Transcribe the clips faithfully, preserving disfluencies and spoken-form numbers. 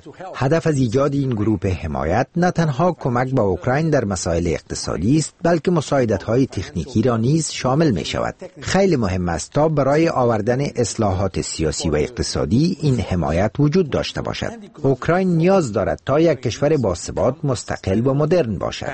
هدف از ایجاد این گروه حمایت نه تنها کمک به اوکراین در مسائل اقتصادی است، بلکه مساعدت‌های تکنیکی را نیز شامل می شود. خیلی مهم است تا برای آوردن اصلاحات سیاسی و اقتصادی این حمایت وجود داشته باشد. اوکراین نیاز دارد تا یک کشور باثبات، مستقل و مدرن باشد.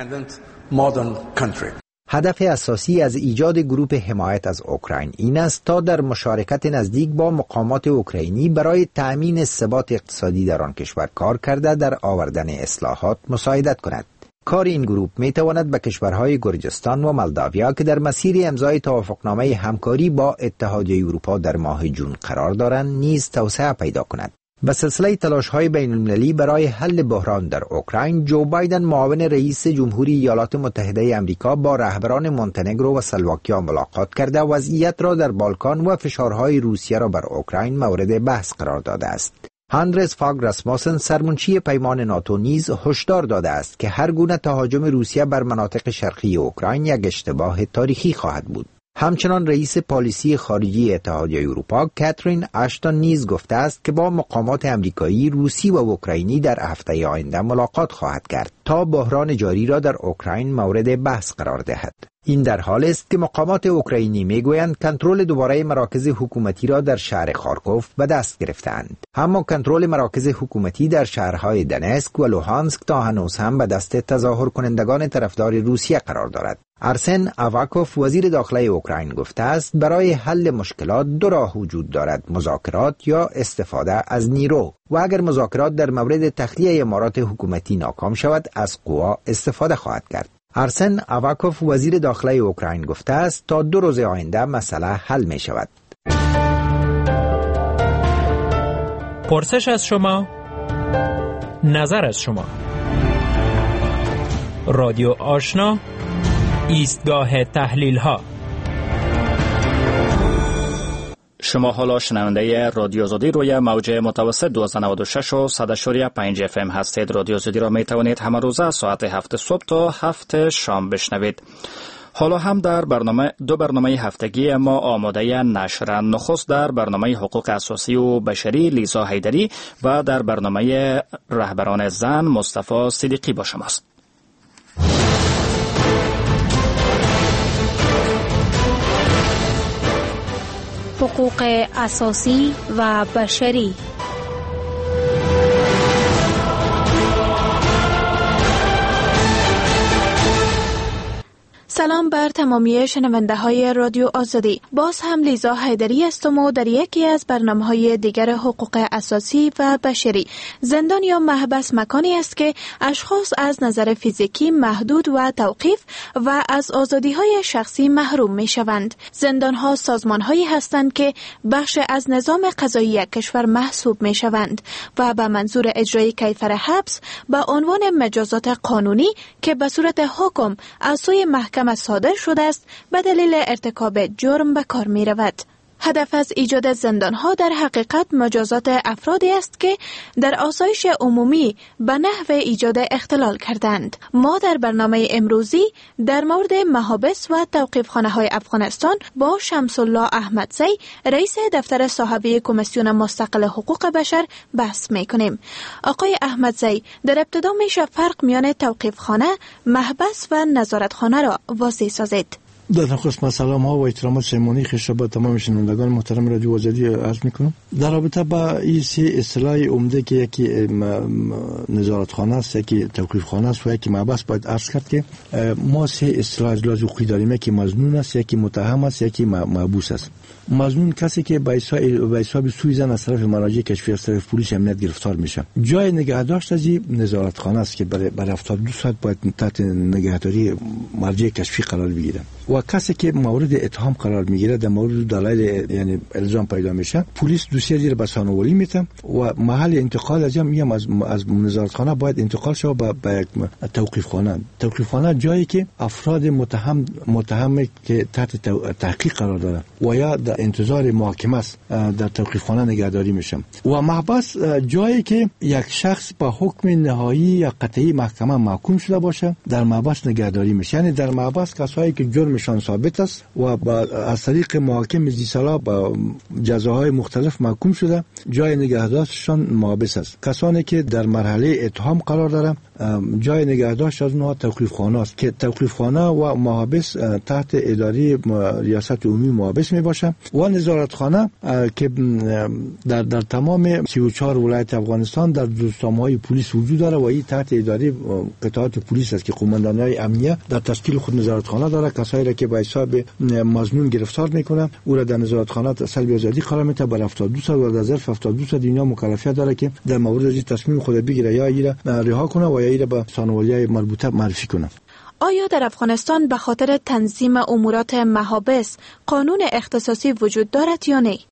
هدف اساسی از ایجاد گروه حمایت از اوکراین این است تا در مشارکت نزدیک با مقامات اوکراینی برای تأمین ثبات اقتصادی در آن کشور کار کرده در آوردن اصلاحات مساعدت کند. کار این گروه می تواند به کشورهای گرجستان و مولداویا که در مسیر امضای توافقنامه همکاری با اتحادیه اروپا در ماه جون قرار دارند نیز توسعه پیدا کند. به سلسله تلاش‌های بین‌المللی برای حل بحران در اوکراین، جو بایدن معاون رئیس جمهوری ایالات متحده آمریکا با رهبران مونتنگرو و اسلواکیا ملاقات کرده وضعیت را در بالکان و فشارهای روسیه را بر اوکراین مورد بحث قرار داده است. هاندرس فاگ راسموسن سرمنشی پیمان ناتو نیز هشدار داده است که هر گونه تهاجم روسیه بر مناطق شرقی اوکراین یک اشتباه تاریخی خواهد بود. همچنان رئیس پالیسی خارجی اتحادیه اروپا کاترین اشتون نیز گفته است که با مقامات آمریکایی، روسی و اوکراینی در هفته آینده ملاقات خواهد کرد تا بحران جاری را در اوکراین مورد بحث قرار دهد. این در حال است که مقامات اوکراینی میگویند کنترل دوباره مراکز حکومتی را در شهر خارکوف به دست گرفتند. اما کنترل مراکز حکومتی در شهرهای دنسک و لوهانسک تا هنوز هم به دست تظاهر کنندگان طرفدار روسیه قرار دارد. ارسن آواکوف وزیر داخلی اوکراین گفته است برای حل مشکلات دو راه وجود دارد: مذاکرات یا استفاده از نیرو، و اگر مذاکرات در مورد تخلیه امارات حکومتی ناکام شود از قوا استفاده خواهد کرد. ارسن آواکوف وزیر داخلی اوکراین گفته است تا دو روز آینده مسئله حل می شود. پرسش از شما، نظر از شما. رادیو آشنا، ایستگاه تحلیل ها. شما حالا شنونده رادیو آزادی روی موج متوسط دویست و نود و شش و صد و پنج اف ام هستید. رادیو آزادی را می توانید همه روزه ساعت هفت صبح تا هفت شام بشنوید. حالا هم در برنامه دو برنامه هفتگی ما آماده نشر. نخست در برنامه حقوق اساسی و بشری لیزا حیدری و در برنامه رهبران زن مصطفی صدیقی با شماست. حقوق اساسی و بشری. سلام بر تمامی شنونده های رادیو آزادی. باز هم لیزا حیدری هستم و در یکی از برنامه های دیگر حقوق اساسی و بشری. زندان یا محبس مکانی است که اشخاص از نظر فیزیکی محدود و توقیف و از آزادی های شخصی محروم می شوند. زندان ها سازمان هایی هستند که بخش از نظام قضایی کشور محسوب می شوند و به منظور اجرای کیفر حبس به عنوان مجازات قانونی که به صورت حکم از سوی محکمه صادر شده است به دلیل ارتکاب جرم به کار می رود. هدف از ایجاد زندانها در حقیقت مجازات افرادی است که در آسایش عمومی به نحو ایجاد اختلال کردند. ما در برنامه امروزی در مورد محابس و توقیفخانه های افغانستان با شمس الله احمدزی رئیس دفتر صاحبه کمیسیون مستقل حقوق بشر بحث می کنیم. آقای احمدزی، در ابتدا میشه فرق میان توقیفخانه، محبس و نظارتخانه را واضح سازید. در نخست من سلام ها و احترامات صمیمانه خویش را به تمام شنوندگان محترم رادیو آزادی عرض میکنم. در رابطه با این سه اصطلاح عمده که یکی نظارتخانه است، یکی توقیفخانه است و یکی محبس، باید عرض کرد که ما سه اصطلاح از لحاظ حقوقی داریم: یکی مظنون است، یکی متهم است، یکی محبوس است. مظنون کسی که به حساب سوء ظن از طرف مراجع کشفی از طرف پلیس امنیت گرفتار میشه. جای نگهداشت از این نظارتخانه است که برای برای هفتاد و دو ساعت باید تحت نگهداری مرجع کشفی قرار بگیره. و کسی که مورد اتهام قرار میگیره در مورد دلایل یعنی الزام پیدا میشه، پلیس دوسیه زیر بسانه‌وری میته و محل انتقال از هم از از نظارتخانه باید انتقال شه به به توقیفخانه. توقیفخانه جایی که افراد متهم متهم که تحت تحقیق قرار دارن و یا در انتظار محاکمه است در توقیفخانه نگهداری میشن. و محبس جایی که یک شخص با حکم نهایی یا قطعی محکمه محکوم شده باشه در محبس نگهداری میشه. یعنی در محبس کسایی که جرم ایشان ثابت است و با از طریق محاکم زی سالا با جزاهای مختلف محکوم شده. جای نگهداشتشان محابس است. کسانی که در مرحله اتهام قرار دارند جای نگهداشت از اونها توقیفخانه است که توقیفخانه و محابس تحت اداره ریاست عمومی محابس می باشه و نظارتخانه که در در تمام سی و چهار ولایت افغانستان در روزنامه‌های پلیس وجود داره و این تحت اداره قطعات پلیس است که قماندانای امنیه در تشکیل خود نظارتخانه داره. کسایی را که به حساب مظنون گرفتار میکنه او را در نظارتخانه سلب آزادی قرار میده بر هفتاد و دو سال و در ظرف هفتاد و دو سال دینا مکلفیت داره که در مورد از تصمیم خود بگیره یا ایره رها کنه و یا ایره به ثانویه مربوطه معرفی کنه. آیا در افغانستان به خاطر تنظیم امورات محابس قانون اختصاصی وجود دارد یا نه؟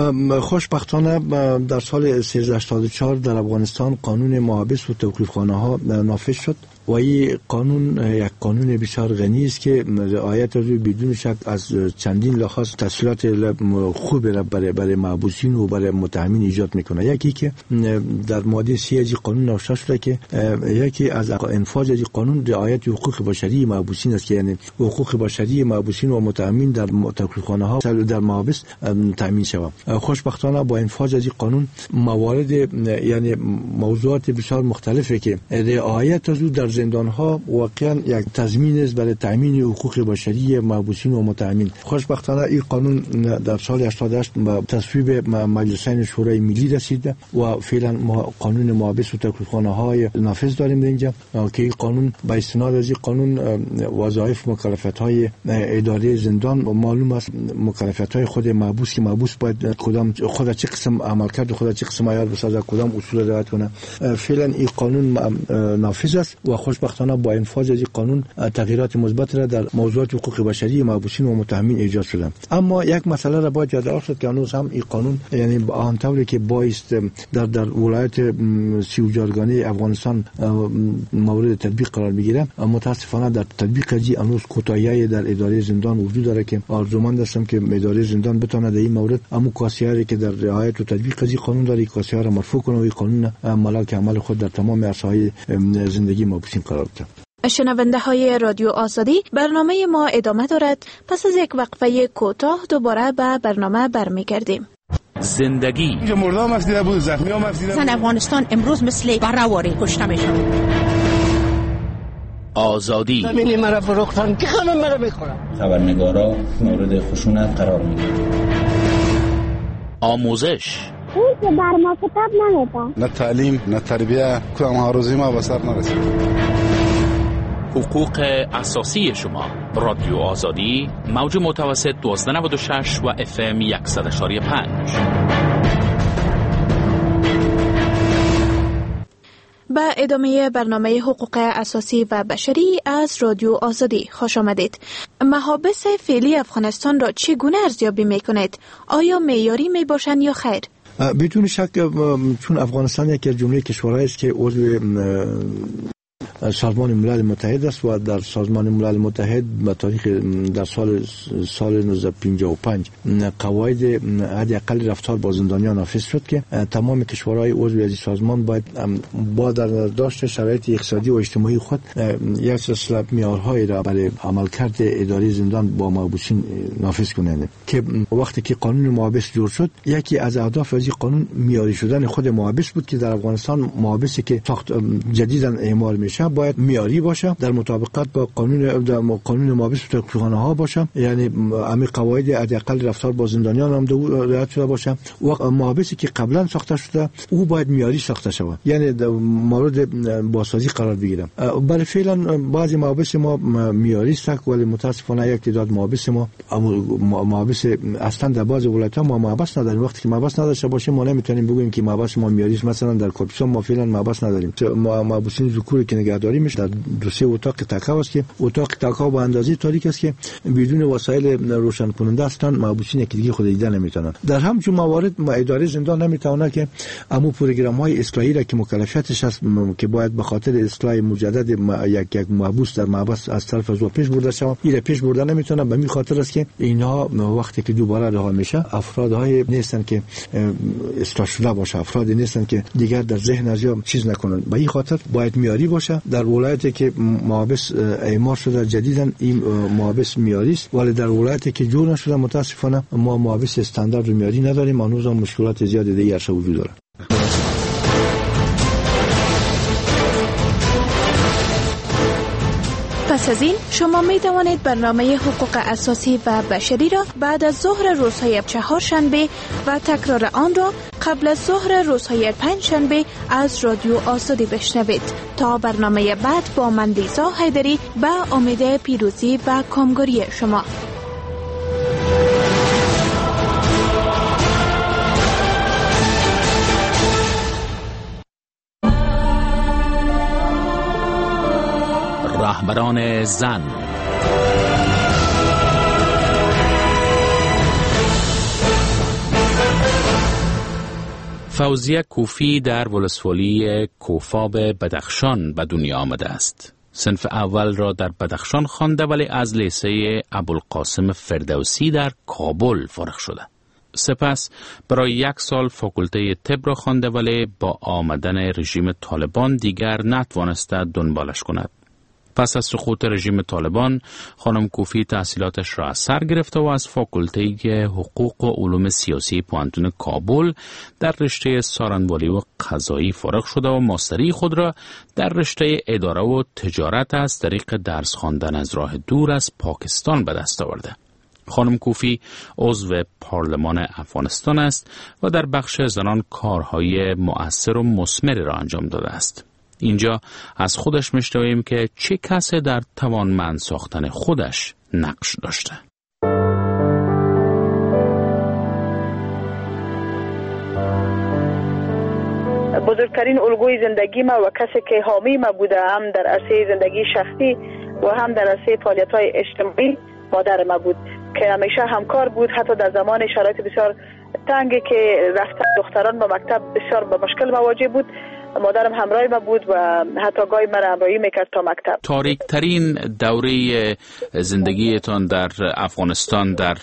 خوشبختانه در سال سیزده هشتاد و چهار در افغانستان قانون محابس و توقیفخانه ها نافذ شد و این قانون یک قانون بسیار غنی است که رعایت از بدون شک از چندین لحاظ تسهیلات خوب را برای برای محبوسین و برای متهمین ایجاد میکنه. یکی که در ماده سی از قانون نوشته شده که یکی از انفاذ از قانون رعایت حقوق بشری محبوسین است که یعنی حقوق بشری محبوسین و متهمین در توقیفخانه ها در محابس تامین شود. خوشبختانه با انفاذ از قانون موارد یعنی موضوعات بسیار مختلفی که رعایت از در زندان ها واقعا یک تضمین است برای تامین حقوق بشری محبوسین و متهمین. خوشبختانه این قانون در سال هشتاد و هشت به تصویب مجلسین شورای ملی رسید و فعلا قانون محابس و توقیفخانه های نافذ داریم اینجا که این قانون با استناد از این قانون وظایف مکلفیت های اداره زندان و معلوم است مکلفیت های خود محبوس که محبوس باید کدام خود چه قسم عمل کرد و خود چه قسم عیار بسازه کدام اصول رعایت کنه. فعلا این قانون نافذ است و خوشبختانه با انفاذ از این قانون تغییرات مثبت را در موضوعات حقوق بشری محبوسین و متهمین ایجاد شده. اما یک مسئله را باید یاد داشت که هنوز هم این قانون یعنی آنطوری که بایست در در ولایت سی و چهارگانه افغانستان مورد تطبیق قرار میگیره، متاسفانه در تطبیق از هنوز کوتاهی در اداره زندان وجود داره که آرزومند هستم که اداره زندان بتونه در این مورد همون کاسیاری که در رعایت و تطبیق از قانون داره کاسی‌ها را مرفوع کنه و این قانون ملاک عمل خود در تمام عرصه‌های زندگی محبوسین قرار بده. شنونده های رادیو آزادی، برنامه ما ادامه دارد. پس از یک وقفه کوتاه دوباره به برنامه برمیگردیم. زندگی اینجا مردم مفدیده بود، زخمی ها مفدیده بود. زن افغانستان امروز مثل برهواری کشته میشن. آزادی زمینی مرا فروختن که خانم مرا میخورم. خبرنگارا مورد خشونت قرار میگیرن. آموزش اون که بر ما کتاب نمیده. نه تعلیم نه تربیه کدام ها روزی ما به سر نرسید. حقوق اساسی شما. رادیو آزادی موج متوسط دوازده نود و شش و اف ام صد و یک و پنج. به ادامه برنامه حقوق اساسی و بشری از رادیو آزادی خوش آمدید. محابس فعلی افغانستان را چگونه ارزیابی میکنید؟ آیا معیاری می باشند یا خیر؟ بدون شک چون افغانستان یکی از جمله کشورهایی است که عضو سازمان ملل متحد است و در سازمان ملل متحد به تاریخ در سال سال نوزده پنجاه و پنج قواعد حداقل رفتار با زندانیان نافذ شد که تمام کشورهای عضو این سازمان باید با در داشت شرایط اقتصادی و اجتماعی خود یک سلسله معیارهایی را برای عملکرد اداره زندان با محبوسین نافذ کنند که وقتی که قانون محابس جور شد یکی از اهداف از این قانون معیاری شدن خود محابس بود که در افغانستان محابسی که ساخت جدیداً اعمال میشه باید معیاری باشه، در مطابقت با قانون در قانون محابس و توقیفخانه ها باشه، یعنی همین قواعد حداقل رفتار با زندانیان هم رعایت شده باشه و محابسی که قبلا ساخته شده او باید معیاری ساخته شود، یعنی در مورد بازسازی قرار بگیره. برای فعلا بعضی محابس ما معیاری است ولی متاسفانه یک تعداد محابس ما محابس اصلا در بعضی ولایت‌ها ما محبس نداریم. وقتی که محبس نداشته باشیم ما نمیتونیم بگوییم که محبس ما معیاری است. مثلا در کاپیسون ما فعلا محبس نداریم. محبوسین ذکوری که نگهداری میشه در دو سه اتاق تکاو است که اتاق تکاو به اندازه تاریک است که بدون وسایل روشن کننده هستند محبوسین یکی دیگه خود دیدن نمیتونن. در همچون موارد اداره زندان نمیتونه که امو پروگرام های اصلاحی را که مکلفیتش است که باید به خاطر اصلاح مجدد یک یک محبوس در محبس از طرف از پیش برده شود این پیش برده نمیتونه. به این خاطر است که اینها وقتی که دوباره رها میشه افرادهای نیستن که اصلاح شده باشه، افرادی نیستن که دیگر در ذهن از یا چیز نکنن. به این خاطر باید معیاری باشه در ولایتی که محابس اعمار شده جدیداً این محابس میاری است، ولی در ولایتی که جور نشده متاسفانه ما محابس استاندارد میاری نداریم. هنوز هم مشکلات زیادی در عرصه وجود داره. پس از این شما می توانید برنامه حقوق اساسی و بشری را بعد از ظهر روزهای چهارشنبه و تکرار آن را قبل از ظهر روزهای پنجشنبه از رادیو آزادی بشنوید. تا برنامه بعد با من لیزا حیدری به امید پیروزی و کامگویی شما. رهبران زن. فوزیه کوفی در ولسوالی کوفاب بدخشان به دنیا آمده است. صنف اول را در بدخشان خوانده ولی از لیسه ابوالقاسم فردوسی در کابل فارغ شده. سپس برای یک سال فاکولته طب را خوانده ولی با آمدن رژیم طالبان دیگر نتوانسته دنبالش کند. پس از سقوط رژیم طالبان، خانم کوفی تحصیلاتش را از سر گرفته و از فاکولته حقوق و علوم سیاسی پوانتون کابل در رشته سارنوالی و قضایی فارغ شده و ماستری خود را در رشته اداره و تجارت از طریق درس خواندن از راه دور از پاکستان به دست آورده. خانم کوفی عضو پارلمان افغانستان است و در بخش زنان کارهای مؤثر و مثمری را انجام داده است. اینجا از خودش میشنویم که چه کسی در توانمند ساختن خودش نقش داشته. بزرگترین الگوی زندگی ما و کسی که حامی ما بوده، هم در عرصه زندگی شخصی و هم در عرصه فعالیت‌های اجتماعی، مادر ما بود که همیشه همکار بود. حتی در زمان شرایط بسیار تنگی که رفتن دختران به مکتب بسیار با مشکل مواجه بود، مادرم همراه ما بود و حتی گاهی من همراهی میکرد تا مکتب. تاریک ترین دوره زندگیتان در افغانستان در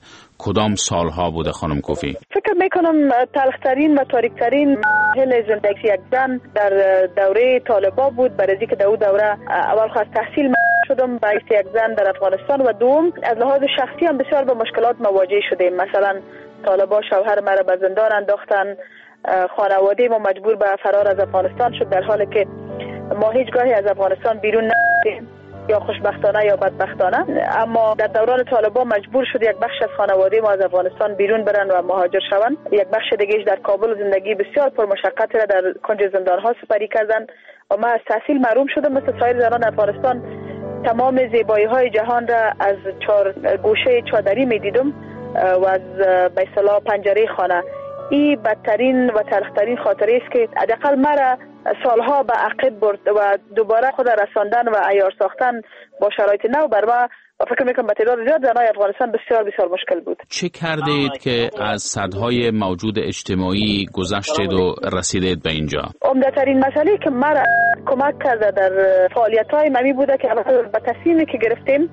کدام سالها بوده خانم کوفی؟ فکر میکنم تلخترین و تاریک ترین مراحل زندگی یک زن در دوره طالبا بود، برای اینکه در اون دوره اول خواست تحصیل شدم به یک زن در افغانستان و دوم از لحاظ شخصی هم بسیار به مشکلات مواجه شدیم. مثلا طالبا شوهر مرا به زندان انداختن، خانواده ما مجبور به فرار از افغانستان شد، در حالی که ما هیچ گاهی از افغانستان بیرون نرفتیم، یا خوشبختانه یا بدبختانه. اما در دوران طالبان مجبور شد یک بخش از خانواده ما از افغانستان بیرون برن و مهاجر شوند. یک بخش دیگه‌اش در کابل زندگی بسیار پرمشقت را در کنج زندان ها سپری کردن و ما از تحصیل محروم شدم. مثل سایر زنان افغانستان تمام زیبایی های جهان را از چهار گوشه چادری می دیدم و از به اصطلاح پنجره خانه. این بدترین و تلخترین خاطره است که حداقل مرا سالها به عقب برد و دوباره خود رساندن و عیار ساختن با شرایط نو بر ما و فکر میکنم به تعداد زیاد زنای افغانستان بسیار بسیار مشکل بود. چه کردید که از سدهای موجود اجتماعی گذشتید و رسیدید به اینجا؟ عمده‌ترین مسئله که مرا کمک کرده در فعالیت‌های ممی بوده که به تصمیمی که گرفتیم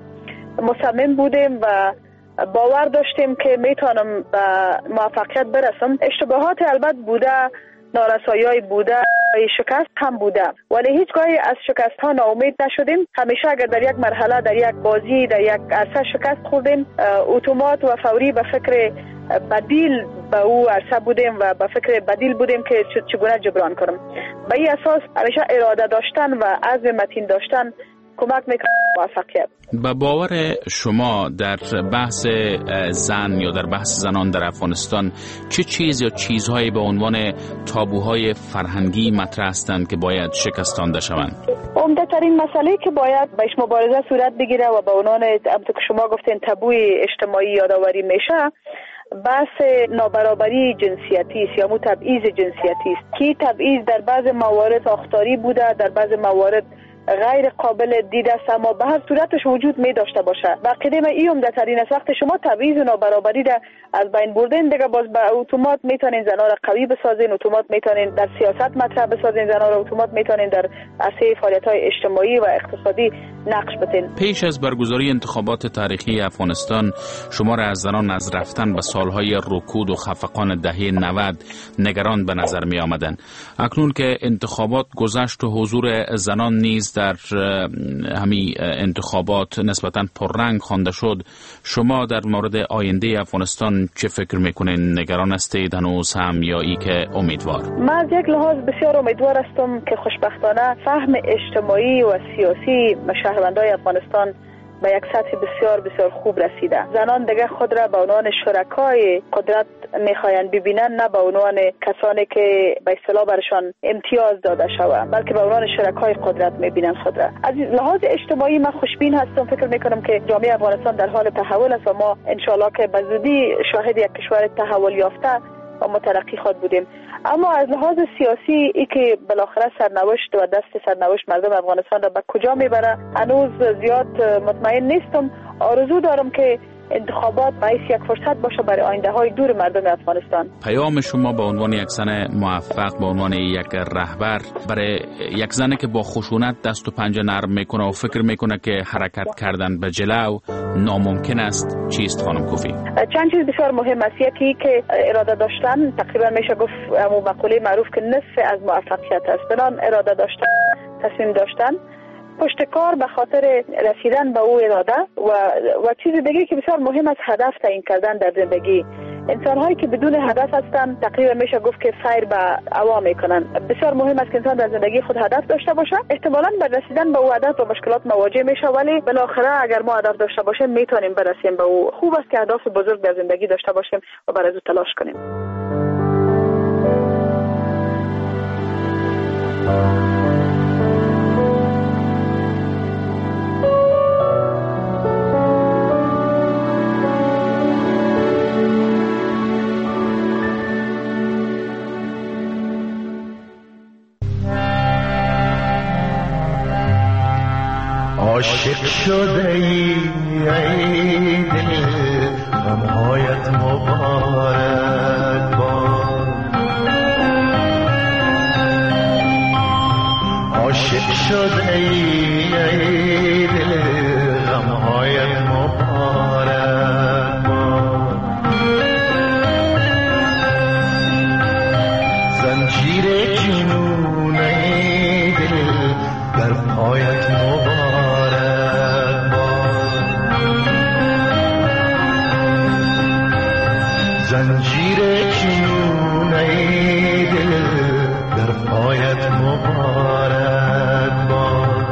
مصمم بودیم و باور داشتیم که میتونم به موفقیت برسم. اشتباهات البته بوده، نارسایی‌های بوده، شکست هم بوده، ولی هیچگاهی از شکست ها ناامید نشدیم. همیشه اگر در یک مرحله، در یک بازی، در یک عرصه شکست خوردیم، اتومات و فوری به فکر بدیل به او عرصه بودیم و به فکر بدیل بودیم که چگونه جبران کنم. به این اساس همیشه اراده داشتن و عزم متین داشتن کمک میکنه موفقیت. به باور شما در بحث زن یا در بحث زنان در افغانستان چه چیز یا چیزهایی به عنوان تابوهای فرهنگی مطرح هستند که باید شکستانده شوند؟ عمده ترین مسئله که باید بهش مبارزه صورت بگیره و به عنوان همونطور که شما گفتین تابوی اجتماعی یادآوری میشه، بحث نابرابری جنسیتی است یا مو تبعیض جنسیتی است که تبعیض در بعض موارد ساختاری بوده، در بعض موارد غیر قابل دید است، اما به هر صورتش وجود می داشته باشه. با قدم ای عمده ترین است وقتی شما تبعیض و نابرابری را از بین بردین، دیگه باز به اتومات میتونین زنها را قوی بسازین، اتومات میتونین در سیاست مطرح بسازین زنها را، اتومات میتونین در عرصه فعالیت‌های اجتماعی و اقتصادی نقش بتین. پیش از برگزاری انتخابات تاریخی افغانستان شما را از زنان از رفتن به سالهای رکود و خفقان دهه نود نگران به نظر می آمدن. اکنون که انتخابات گذشت و حضور زنان نیز در همین انتخابات نسبتاً پررنگ خوانده شد، شما در مورد آینده افغانستان چه فکر میکنین؟ نگران هستید هنوز هم یا ای که امیدوار؟ من از یک لحاظ بسیار امیدوار هستم که خوشبختانه فهم اجتماعی و سیاسی شهروندان افغانستان به یک سطح بسیار بسیار خوب رسیده. زنان دیگه خود را به عنوان شرکای قدرت میخواین ببینن، نه به عنوان کسانی که به اصطلاح برشان امتیاز داده شود، بلکه به عنوان شرکای قدرت میبینن خود را. از لحاظ اجتماعی من خوشبین هستم. فکر میکنم که جامعه افغانستان در حال تحول است و ما انشالله که به زودی شاهد یک کشور تحول یافته و مترقی خود بودیم. اما از لحاظ سیاسی ای که بالاخره سرنوشت و دست سرنوشت مردم افغانستان را به کجا میبره هنوز زیاد مطمئن نیستم. آرزو دارم که انتخابات باعث یک فرصت باشه برای آینده های دور مردم افغانستان. پیام شما به عنوان یک زن موفق، به عنوان یک رهبر، برای یک زنی که با خشونت دست و پنجه نرم میکنه و فکر میکنه که حرکت کردن به جلو ناممکن است، چیست خانم کوفی؟ چند چیز بسیار مهم است. یکی که اراده داشتن، تقریبا میشه گفت همون مقوله معروف که نصف از موفقیت است. بنان اراده داشتن، تصمیم داشتن، پشتکار به خاطر رسیدن به او اراده و و چیز دیگه که بسیار مهم است هدف تعیین کردن در زندگی. انسان هایی که بدون هدف هستن تقریبا میشه گفت که سیر به عوام میکنن. بسیار مهم است که انسان در زندگی خود هدف داشته باشه. احتمالاً به رسیدن به او هدف با مشکلات مواجه میشه، ولی بالاخره اگر ما هدف داشته باشیم میتونیم برسیم به او. خوب است که اهداف بزرگ در زندگی داشته باشیم و برای او تلاش کنیم. عاشق شده ای ای دل غمهایت مبارک باد. عاشق شده ای ای دل غمهایت مبارک باد. زنجیر جنون ای دل در پایت مبارک. زنجیر جنون ای دل در پایت مبارک باد.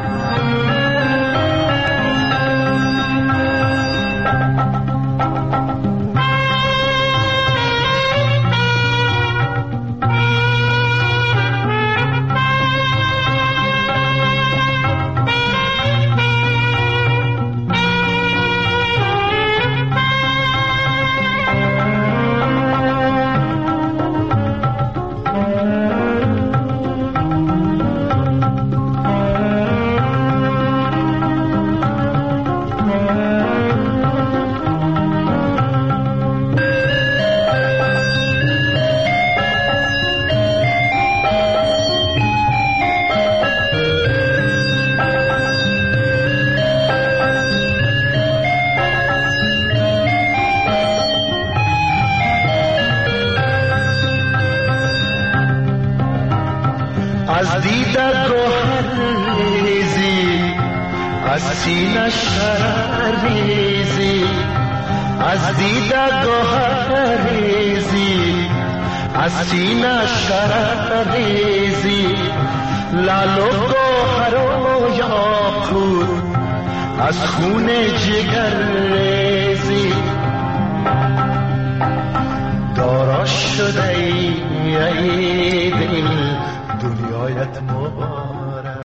از دیده گوهر ریزی، از سینه شرر ریزی. از دیده گوهر ریزی، از سینه شرر ریزی. لال و گوهر و یاقوت از خون جگر ریزی. دارا شده ای ای دل دنیایت مبارک.